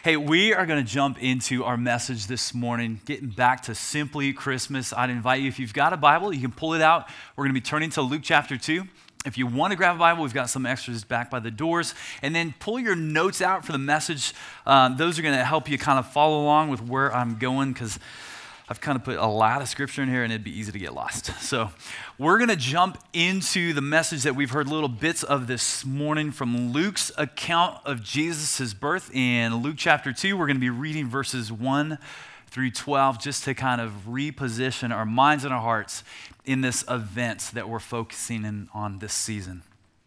Hey, we are going to jump into our message this morning, getting back to Simply Christmas. I'd invite you, if you've got a Bible, you can pull it out. We're going to be turning to Luke chapter 2. If you want to grab a Bible, we've got some extras back by the doors. And then pull your notes out for the message. Those are going to help you kind of follow along with where I'm going, because I've kind of put a lot of scripture in here and it'd be easy to get lost. So we're going to jump into the message that we've heard little bits of this morning from Luke's account of Jesus' birth. In Luke chapter 2, we're going to be reading verses 1 through 12 just to kind of reposition our minds and our hearts in this event that we're focusing in on this season.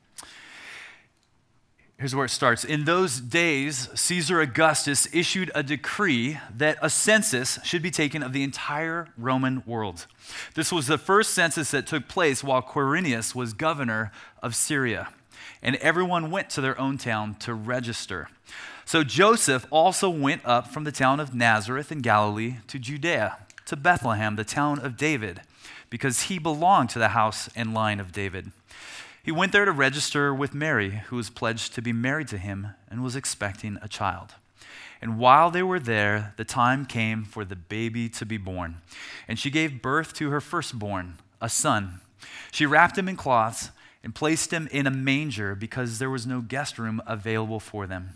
Here's where it starts. In those days, Caesar Augustus issued a decree that a census should be taken of the entire Roman world. This was the first census that took place while Quirinius was governor of Syria, and everyone went to their own town to register. So Joseph also went up from the town of Nazareth in Galilee to Judea, to Bethlehem, the town of David, because he belonged to the house and line of David. He went there to register with Mary, who was pledged to be married to him and was expecting a child. And while they were there, the time came for the baby to be born. And she gave birth to her firstborn, a son. She wrapped him in cloths and placed him in a manger because there was no guest room available for them.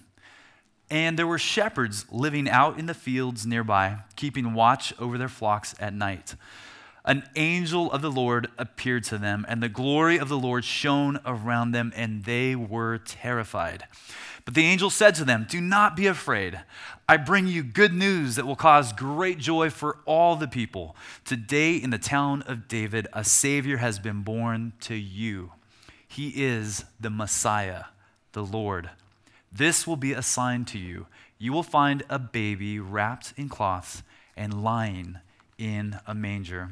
And there were shepherds living out in the fields nearby, keeping watch over their flocks at night. An angel of the Lord appeared to them, and the glory of the Lord shone around them, and they were terrified. But the angel said to them, "Do not be afraid. I bring you good news that will cause great joy for all the people. Today in the town of David, a Savior has been born to you. He is the Messiah, the Lord. This will be a sign to you. You will find a baby wrapped in cloths and lying in a manger."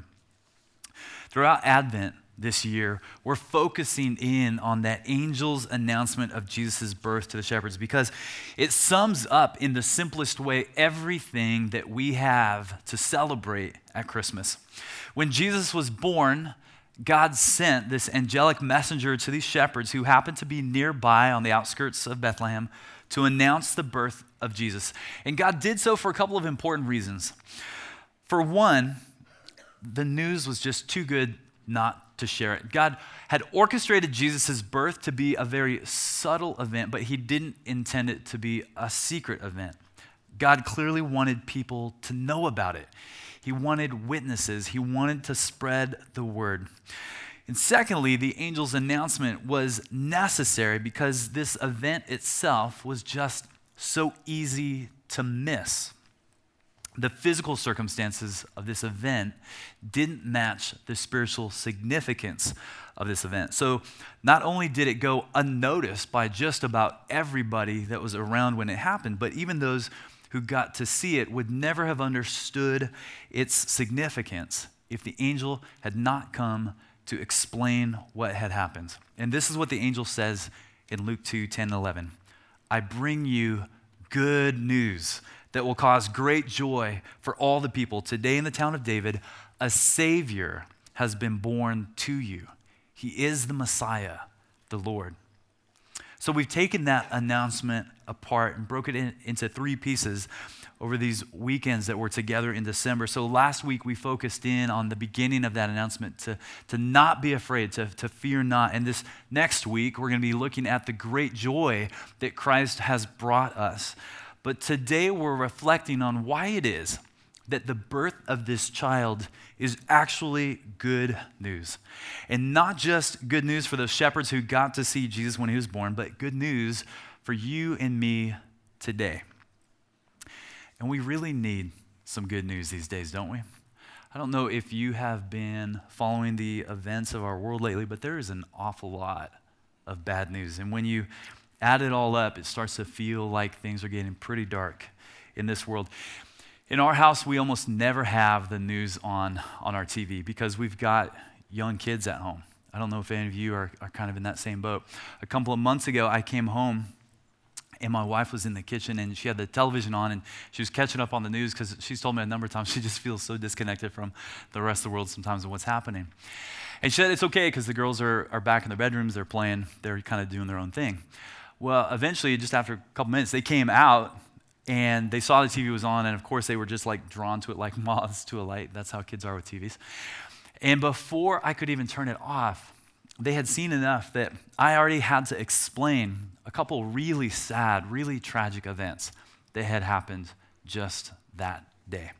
Throughout Advent this year, we're focusing in on that angel's announcement of Jesus' birth to the shepherds because it sums up in the simplest way everything that we have to celebrate at Christmas. When Jesus was born, God sent this angelic messenger to these shepherds who happened to be nearby on the outskirts of Bethlehem to announce the birth of Jesus. And God did so for a couple of important reasons. For one, the news was just too good not to share it. God had orchestrated Jesus' birth to be a very subtle event, but he didn't intend it to be a secret event. God clearly wanted people to know about it. He wanted witnesses. He wanted to spread the word. And secondly, the angel's announcement was necessary because this event itself was just so easy to miss. The physical circumstances of this event didn't match the spiritual significance of this event. So not only did it go unnoticed by just about everybody that was around when it happened, but even those who got to see it would never have understood its significance if the angel had not come to explain what had happened. And this is what the angel says in Luke 2:10-11. "I bring you good news that will cause great joy for all the people. Today in the town of David, a Savior has been born to you. He is the Messiah, the Lord." So we've taken that announcement apart and broke it into three pieces over these weekends that were together in December. So last week we focused in on the beginning of that announcement to not be afraid, to fear not. And this next week we're going to be looking at the great joy that Christ has brought us. But today we're reflecting on why it is that the birth of this child is actually good news. And not just good news for those shepherds who got to see Jesus when he was born, but good news for you and me today. And we really need some good news these days, don't we? I don't know if you have been following the events of our world lately, but there is an awful lot of bad news. And when you add it all up, it starts to feel like things are getting pretty dark in this world. In our house, we almost never have the news on our TV because we've got young kids at home. I don't know if any of you are kind of in that same boat. A couple of months ago, I came home and my wife was in the kitchen and she had the television on and she was catching up on the news because she's told me a number of times she just feels so disconnected from the rest of the world sometimes and what's happening. And she said it's okay because the girls are back in their bedrooms, they're playing, they're kind of doing their own thing. Well, eventually, just after a couple minutes, they came out And they saw the TV was on, and of course they were just like drawn to it like moths to a light. That's how kids are with TVs. And before I could even turn it off, they had seen enough that I already had to explain a couple really sad, really tragic events that had happened just that day.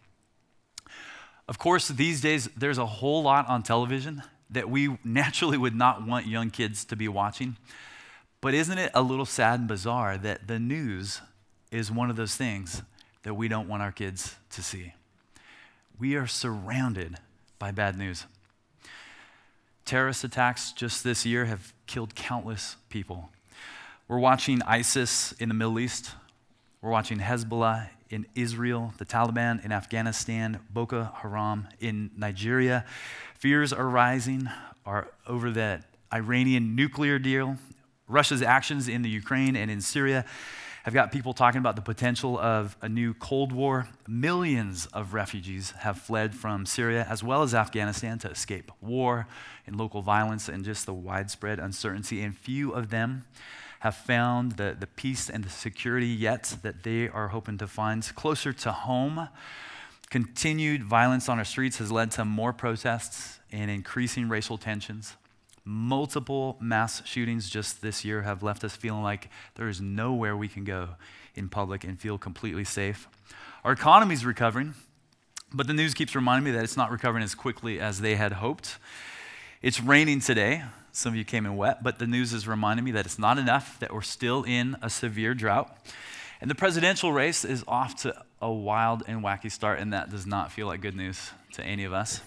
Of course, these days, there's a whole lot on television that we naturally would not want young kids to be watching. But isn't it a little sad and bizarre that the news is one of those things that we don't want our kids to see? We are surrounded by bad news. Terrorist attacks just this year have killed countless people. We're watching ISIS in the Middle East. We're watching Hezbollah in Israel, the Taliban in Afghanistan, Boko Haram in Nigeria. Fears are rising over that Iranian nuclear deal. Russia's actions in the Ukraine and in Syria have got people talking about the potential of a new Cold War. Millions of refugees have fled from Syria as well as Afghanistan to escape war and local violence and just the widespread uncertainty. And few of them have found the peace and the security yet that they are hoping to find closer to home. Continued violence on our streets has led to more protests and increasing racial tensions. Multiple mass shootings just this year have left us feeling like there is nowhere we can go in public and feel completely safe. Our economy is recovering, but the news keeps reminding me that it's not recovering as quickly as they had hoped. It's raining today. Some of you came in wet, but the news is reminding me that it's not enough, that we're still in a severe drought. And the presidential race is off to a wild and wacky start, and that does not feel like good news to any of us.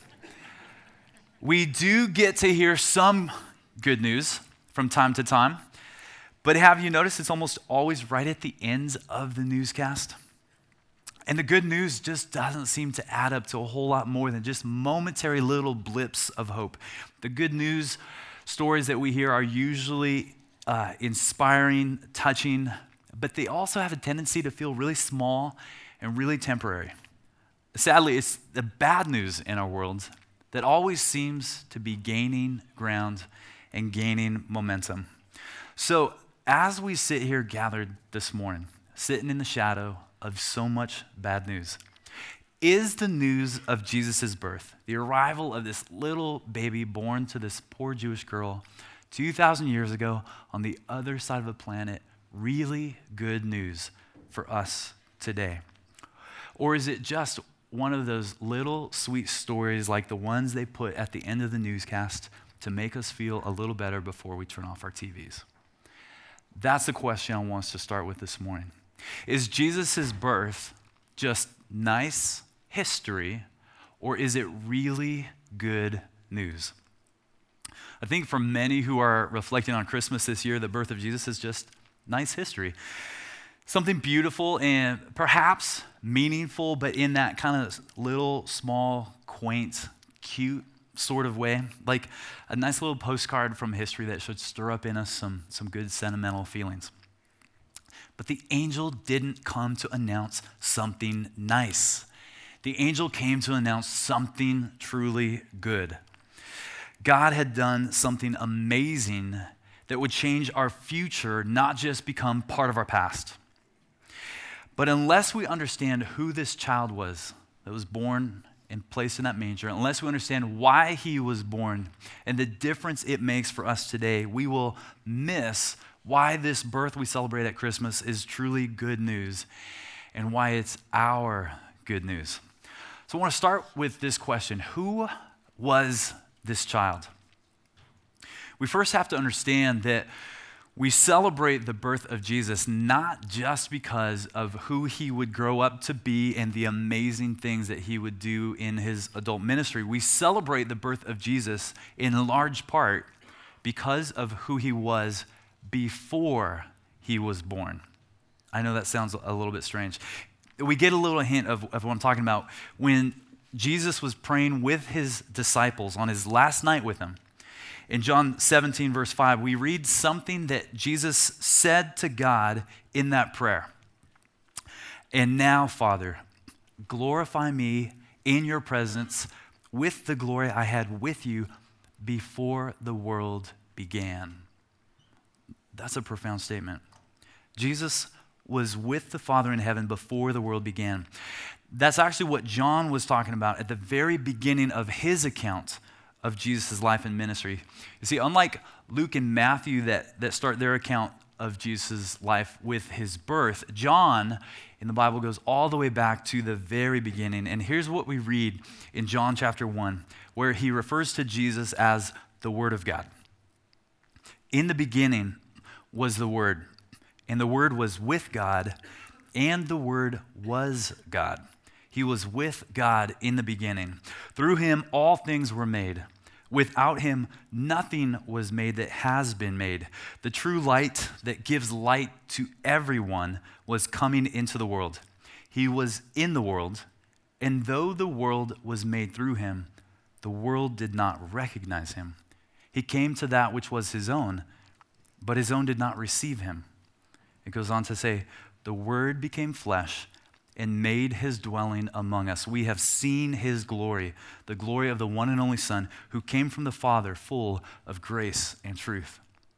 We do get to hear some good news from time to time, but have you noticed it's almost always right at the ends of the newscast? And the good news just doesn't seem to add up to a whole lot more than just momentary little blips of hope. The good news stories that we hear are usually inspiring, touching, but they also have a tendency to feel really small and really temporary. Sadly, it's the bad news in our world that always seems to be gaining ground and gaining momentum. So as we sit here gathered this morning, sitting in the shadow of so much bad news, is the news of Jesus' birth, the arrival of this little baby born to this poor Jewish girl 2,000 years ago on the other side of the planet, really good news for us today? Or is it just one of those little sweet stories like the ones they put at the end of the newscast to make us feel a little better before we turn off our TVs? That's the question I want us to start with this morning. Is Jesus' birth just nice history, or is it really good news? I think for many who are reflecting on Christmas this year, the birth of Jesus is just nice history. Something beautiful and perhaps meaningful, but in that kind of little, small, quaint, cute sort of way. Like a nice little postcard from history that should stir up in us some good sentimental feelings. But the angel didn't come to announce something nice. The angel came to announce something truly good. God had done something amazing that would change our future, not just become part of our past. But unless we understand who this child was that was born and placed in that manger, unless we understand why he was born and the difference it makes for us today, we will miss why this birth we celebrate at Christmas is truly good news and why it's our good news. So I want to start with this question: who was this child? We first have to understand that we celebrate the birth of Jesus not just because of who he would grow up to be and the amazing things that he would do in his adult ministry. We celebrate the birth of Jesus in large part because of who he was before he was born. I know that sounds a little bit strange. We get a little hint of what I'm talking about when Jesus was praying with his disciples on his last night with them. In John 17, verse 5, we read something that Jesus said to God in that prayer. And now, Father, glorify me in your presence with the glory I had with you before the world began. That's a profound statement. Jesus was with the Father in heaven before the world began. That's actually what John was talking about at the very beginning of his account of Jesus' life and ministry. You see, unlike Luke and Matthew that start their account of Jesus' life with his birth, John in the Bible goes all the way back to the very beginning. And here's what we read in John chapter 1, where he refers to Jesus as the Word of God. In the beginning was the Word, and the Word was with God, and the Word was God. He was with God in the beginning. Through him all things were made. Without him nothing was made that has been made. The true light that gives light to everyone was coming into the world. He was in the world, and though the world was made through him, the world did not recognize him. He came to that which was his own, but his own did not receive him. It goes on to say, the Word became flesh and made his dwelling among us. We have seen his glory, the glory of the one and only Son, who came from the Father, full of grace and truth.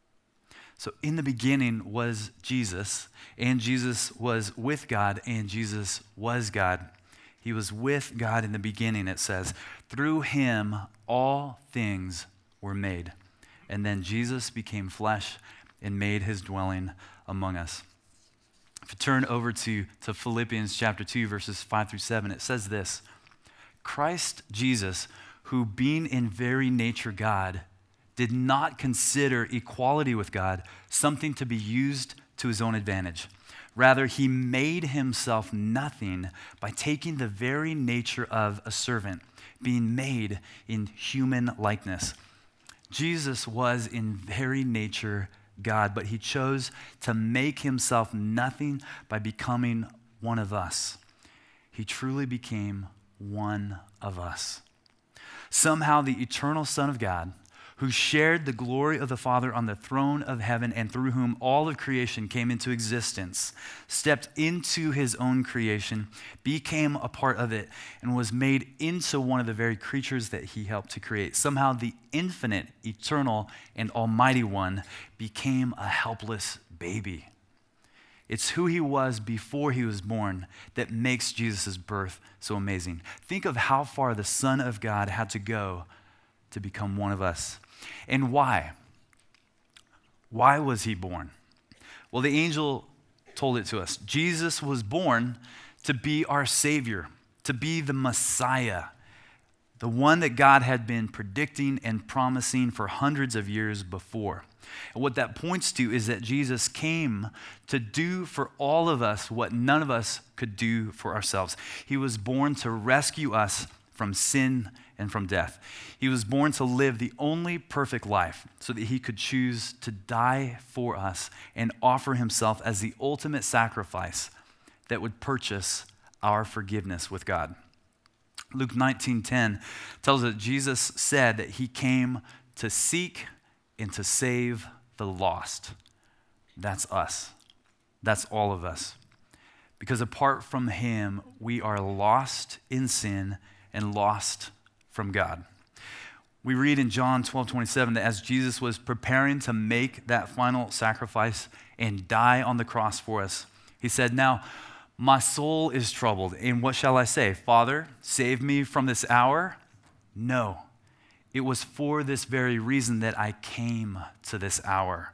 So in the beginning was Jesus, and Jesus was with God, and Jesus was God. He was with God in the beginning, it says. Through him all things were made. And then Jesus became flesh and made his dwelling among us. If you turn over to Philippians chapter 2, verses 5 through 7, it says this: Christ Jesus, who being in very nature God, did not consider equality with God something to be used to his own advantage. Rather, he made himself nothing by taking the very nature of a servant, being made in human likeness. Jesus was in very nature God, but he chose to make himself nothing by becoming one of us. He truly became one of us. Somehow the eternal Son of God, who shared the glory of the Father on the throne of heaven and through whom all of creation came into existence, stepped into his own creation, became a part of it, and was made into one of the very creatures that he helped to create. Somehow the infinite, eternal, and almighty one became a helpless baby. It's who he was before he was born that makes Jesus' birth so amazing. Think of how far the Son of God had to go to become one of us. And why? Why was he born? Well, the angel told it to us. Jesus was born to be our Savior, to be the Messiah, the one that God had been predicting and promising for hundreds of years before. And what that points to is that Jesus came to do for all of us what none of us could do for ourselves. He was born to rescue us from sin and from death. He was born to live the only perfect life so that he could choose to die for us and offer himself as the ultimate sacrifice that would purchase our forgiveness with God. Luke 19:10 tells us that Jesus said that he came to seek and to save the lost. That's us. That's all of us. Because apart from him, we are lost in sin and lost from God. We read in John 12:27 that as Jesus was preparing to make that final sacrifice and die on the cross for us, he said, "Now my soul is troubled, and what shall I say? Father, save me from this hour?" No, it was for this very reason that I came to this hour.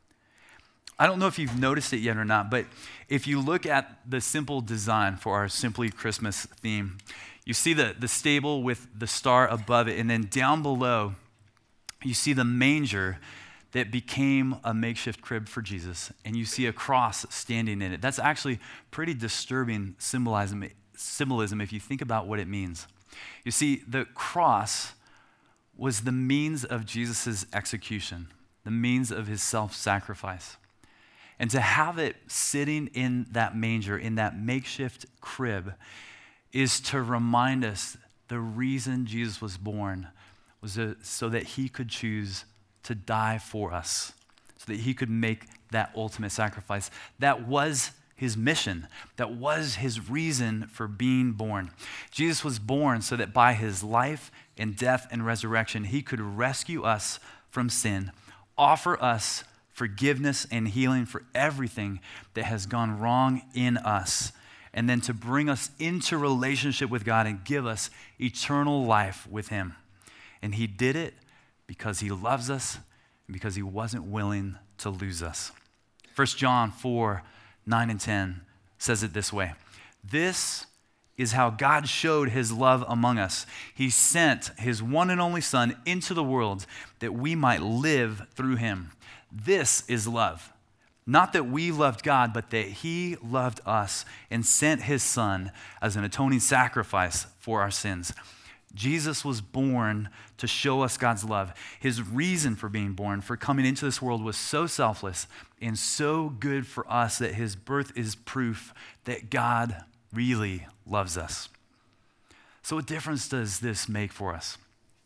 I don't know if you've noticed it yet or not, but if you look at the simple design for our Simply Christmas theme, you see the stable with the star above it, and then down below, you see the manger that became a makeshift crib for Jesus, and you see a cross standing in it. That's actually pretty disturbing symbolism if you think about what it means. You see, the cross was the means of Jesus' execution, the means of his self-sacrifice. And to have it sitting in that manger, in that makeshift crib, is to remind us the reason Jesus was born was so that he could choose to die for us, so that he could make that ultimate sacrifice. That was his mission. That was his reason for being born. Jesus was born so that by his life and death and resurrection, he could rescue us from sin, offer us forgiveness and healing for everything that has gone wrong in us, and then to bring us into relationship with God and give us eternal life with him. And he did it because he loves us and because he wasn't willing to lose us. 1 John 4, 9 and 10 says it this way. This is how God showed his love among us. He sent his one and only Son into the world that we might live through him. This is love. Not that we loved God, but that he loved us and sent his Son as an atoning sacrifice for our sins. Jesus was born to show us God's love. His reason for being born, for coming into this world, was so selfless and so good for us that his birth is proof that God really loves us. So what difference does this make for us?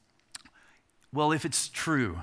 Well, if it's true,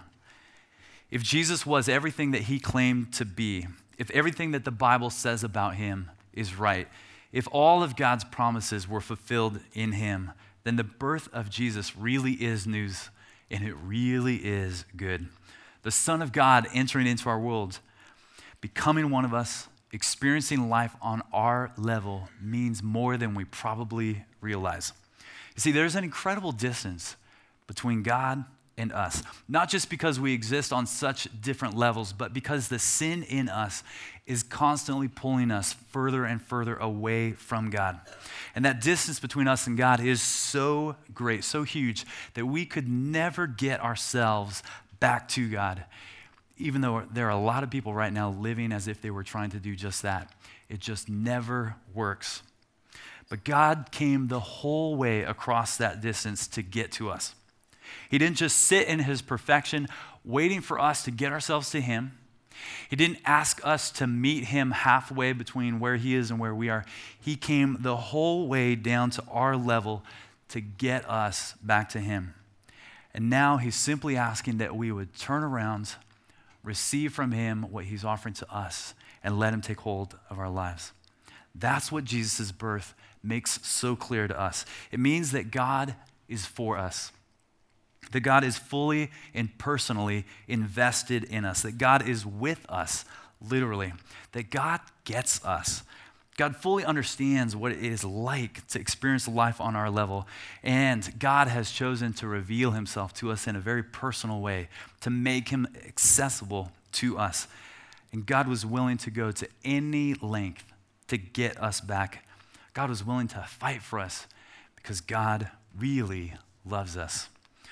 if Jesus was everything that he claimed to be, if everything that the Bible says about him is right, if all of God's promises were fulfilled in him, then the birth of Jesus really is news, and it really is good. The Son of God entering into our world, becoming one of us, experiencing life on our level means more than we probably realize. You see, there's an incredible distance between God and us, not just because we exist on such different levels, but because the sin in us is constantly pulling us further and further away from God. And that distance between us and God is so great, so huge, that we could never get ourselves back to God. Even though there are a lot of people right now living as if they were trying to do just that. It just never works. But God came the whole way across that distance to get to us. He didn't just sit in his perfection, waiting for us to get ourselves to him. He didn't ask us to meet him halfway between where he is and where we are. He came the whole way down to our level to get us back to him. And now he's simply asking that we would turn around, receive from him what he's offering to us, and let him take hold of our lives. That's what Jesus' birth makes so clear to us. It means that God is for us, that God is fully and personally invested in us, that God is with us, literally, that God gets us. God fully understands what it is like to experience life on our level, and God has chosen to reveal himself to us in a very personal way, to make him accessible to us. And God was willing to go to any length to get us back. God was willing to fight for us because God really loves us.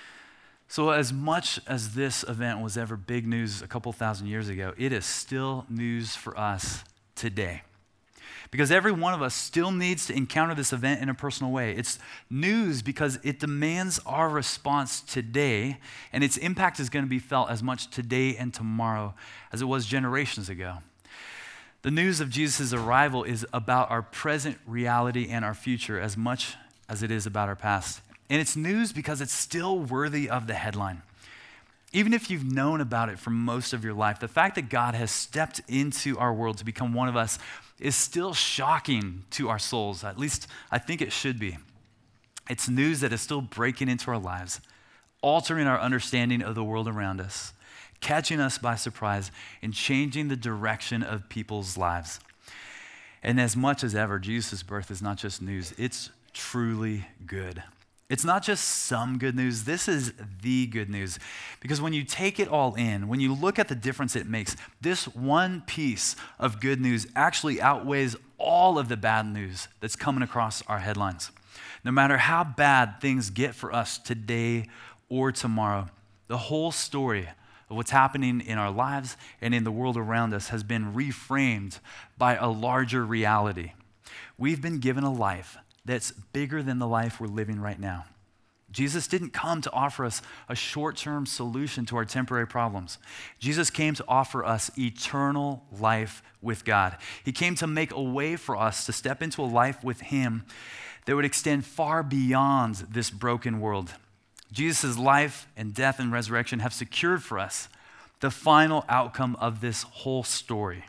So as much as this event was ever big news a couple thousand years ago, it is still news for us today. Because every one of us still needs to encounter this event in a personal way. It's news because it demands our response today, and its impact is going to be felt as much today and tomorrow as it was generations ago. The news of Jesus' arrival is about our present reality and our future as much as it is about our past. And it's news because it's still worthy of the headline. Even if you've known about it for most of your life, the fact that God has stepped into our world to become one of us is still shocking to our souls. At least I think it should be. It's news that is still breaking into our lives, altering our understanding of the world around us, catching us by surprise, and changing the direction of people's lives. And as much as ever, Jesus' birth is not just news, it's truly good. It's not just some good news, this is the good news. Because when you take it all in, when you look at the difference it makes, this one piece of good news actually outweighs all of the bad news that's coming across our headlines. No matter how bad things get for us today or tomorrow, the whole story of what's happening in our lives and in the world around us has been reframed by a larger reality. We've been given a life that's bigger than the life we're living right now. Jesus didn't come to offer us a short-term solution to our temporary problems. Jesus came to offer us eternal life with God. He came to make a way for us to step into a life with him that would extend far beyond this broken world. Jesus' life and death and resurrection have secured for us the final outcome of this whole story.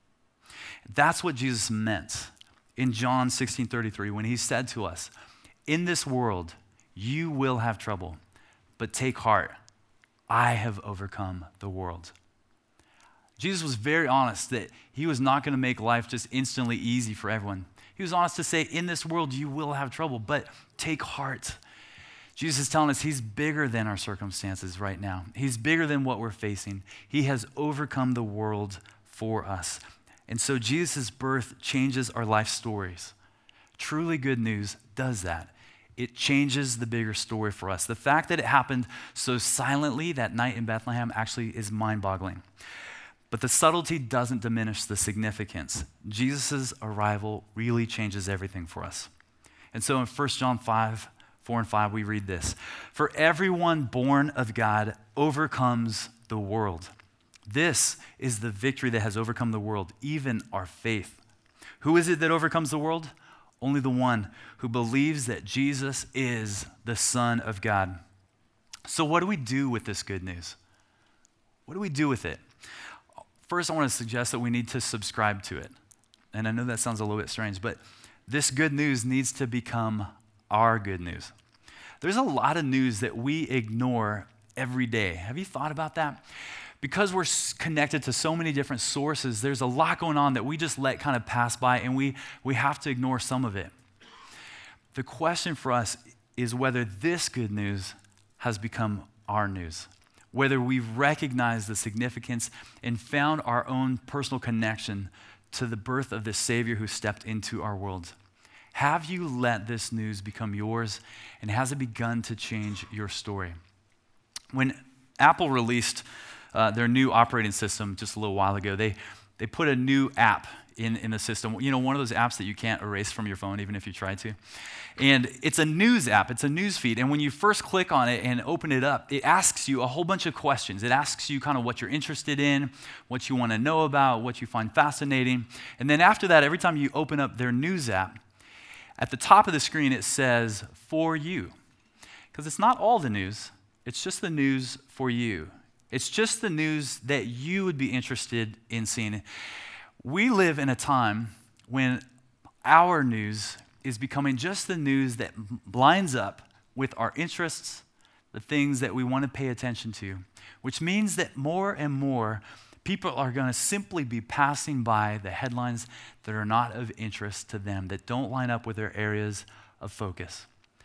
That's what Jesus meant in John 16:33, when he said to us, "In this world, you will have trouble, but take heart, I have overcome the world." Jesus was very honest that he was not going to make life just instantly easy for everyone. He was honest to say, in this world you will have trouble, but take heart. Jesus is telling us he's bigger than our circumstances right now. He's bigger than what we're facing. He has overcome the world for us. And so Jesus' birth changes our life stories. Truly good news does that. It changes the bigger story for us. The fact that it happened so silently that night in Bethlehem actually is mind-boggling. But the subtlety doesn't diminish the significance. Jesus' arrival really changes everything for us. And so in 1 John 5, 4 and 5, we read this. For everyone born of God overcomes the world. This is the victory that has overcome the world, even our faith. Who is it that overcomes the world? Only the one who believes that Jesus is the Son of God. So what do we do with this good news? What do we do with it? First, I want to suggest that we need to subscribe to it. And I know that sounds a little bit strange, but this good news needs to become our good news. There's a lot of news that we ignore every day. Have you thought about that? Because we're connected to so many different sources, there's a lot going on that we just let kind of pass by, and we have to ignore some of it. The question for us is whether this good news has become our news, whether we've recognized the significance and found our own personal connection to the birth of the Savior who stepped into our world. Have you let this news become yours, and has it begun to change your story? When Apple released their new operating system just a little while ago, they put a new app in the system. You know, one of those apps that you can't erase from your phone even if you try to. And it's a news app, it's a news feed. And when you first click on it and open it up, it asks you a whole bunch of questions. It asks you kind of what you're interested in, what you want to know about, what you find fascinating. And then after that, every time you open up their news app, at the top of the screen it says, for you. Because it's not all the news, it's just the news for you. It's just the news that you would be interested in seeing. We live in a time when our news is becoming just the news that lines up with our interests, the things that we want to pay attention to, which means that more and more people are going to simply be passing by the headlines that are not of interest to them, that don't line up with their areas of focus.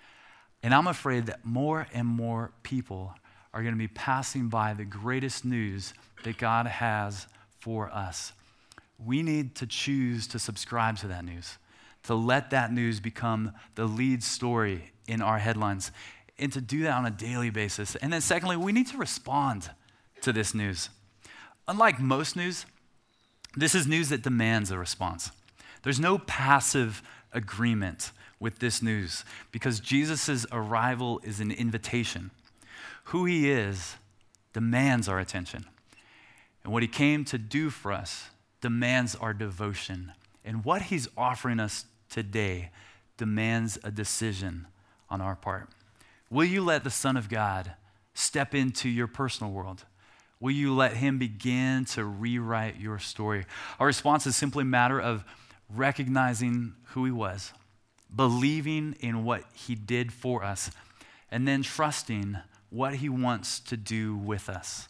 And I'm afraid that more and more people are going to be passing by the greatest news that God has for us. We need to choose to subscribe to that news, to let that news become the lead story in our headlines, and to do that on a daily basis. And then secondly, we need to respond to this news. Unlike most news, this is news that demands a response. There's no passive agreement with this news because Jesus' arrival is an invitation. Who he is demands our attention. And what he came to do for us demands our devotion. And what he's offering us today demands a decision on our part. Will you let the Son of God step into your personal world? Will you let him begin to rewrite your story? Our response is simply a matter of recognizing who he was, believing in what he did for us, and then trusting what he wants to do with us.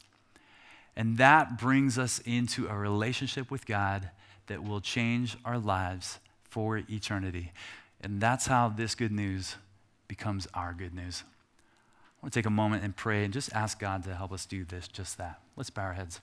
And that brings us into a relationship with God that will change our lives for eternity. And that's how this good news becomes our good news. I want to take a moment and pray and just ask God to help us do this, just that. Let's bow our heads.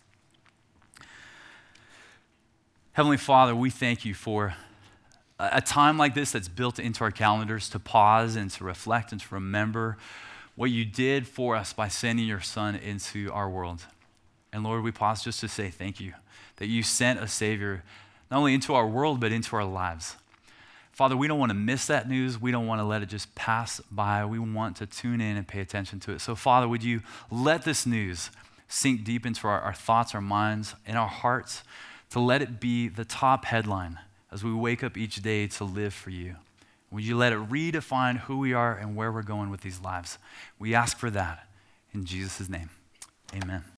Heavenly Father, we thank you for a time like this that's built into our calendars to pause and to reflect and to remember what you did for us by sending your Son into our world. And Lord, we pause just to say thank you that you sent a Savior not only into our world, but into our lives. Father, we don't want to miss that news. We don't want to let it just pass by. We want to tune in and pay attention to it. So Father, would you let this news sink deep into our thoughts, our minds, and our hearts, to let it be the top headline as we wake up each day to live for you. Would you let it redefine who we are and where we're going with these lives? We ask for that in Jesus' name. Amen.